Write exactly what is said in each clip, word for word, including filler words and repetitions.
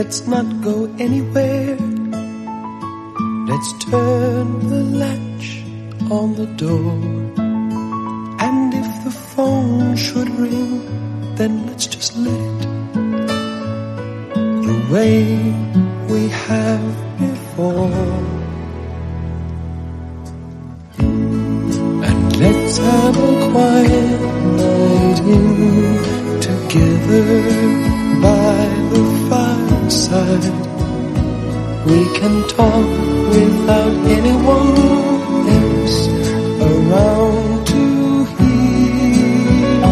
let's not go anywhere. Let's turn the latch on the door. And if the phone should ring, then let's just let it, the way we have before. And let's have a quiet night in together by the fireside. We can talk without anyone else around to hear.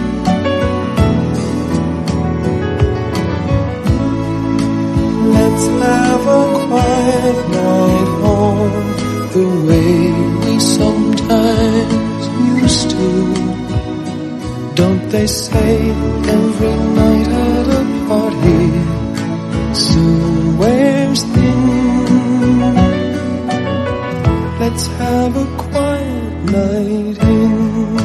Let's have a quiet night home, the way we sometimes used to. Don't they say every night at a party soon wears thin? Let's have a quiet night in.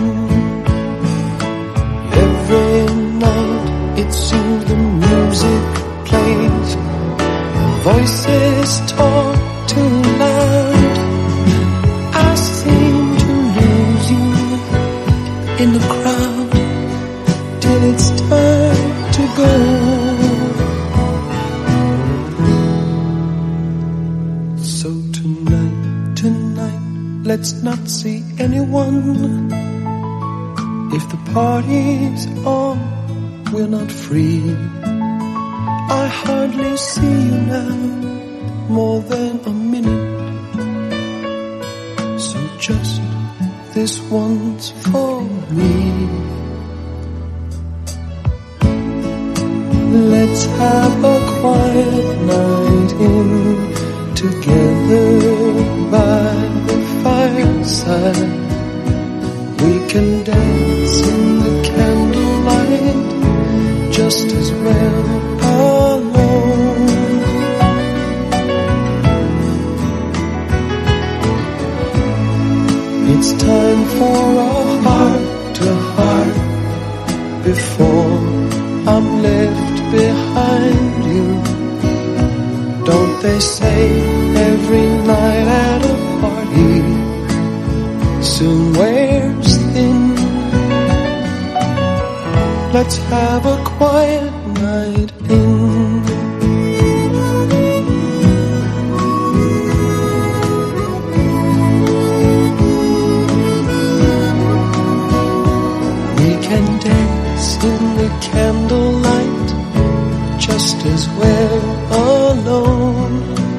Every night it seems the music plays, voices talk too loud. I seem to lose you in the crowd till it's time to go. So tonight, tonight, let's not see anyone. If the party's on, we're not free. I hardly see you now, more than a minute. So just this one's for me. Let's have a quiet night in together by the fireside. We can dance in the candlelight just as well alone. It's time for a heart to heart before I'm left behind you. Don't they say every night at a party soon wears thin? Let's have a quiet night in. We can dance in the candlelight just as well alone.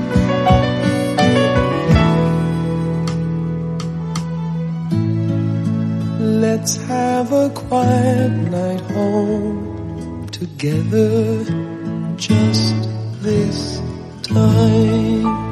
Let's have a quiet night home together just this time.